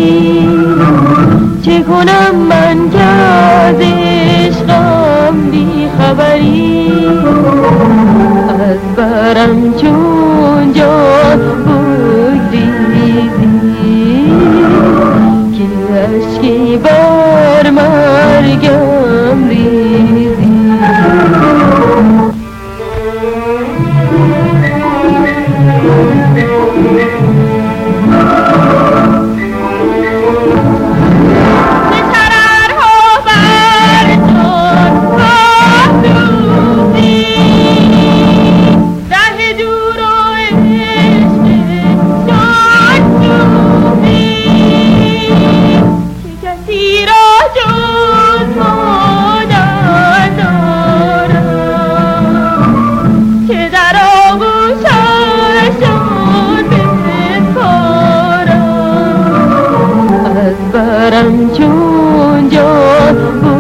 چه کنم من که از عشقم بی خبری، از برم چون جان بگریزی، که اشکی بر مرگم ریزی. برم چون جان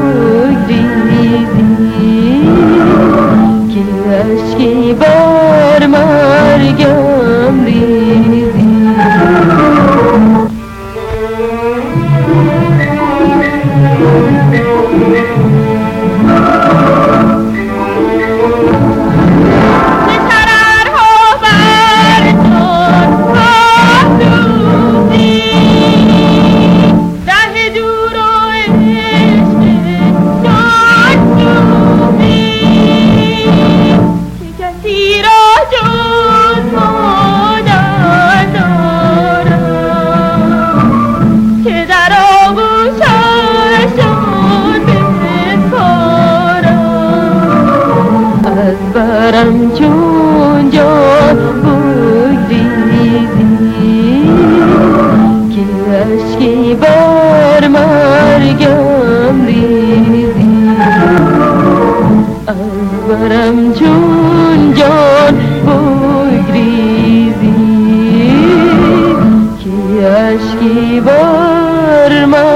بگریزی، که اشکی بر مرگم ریزی. برم چون جان بگریزی، که اشکی بر مرگم ریزی. از برم چون جان بگریزی، که اشکی بر مرگم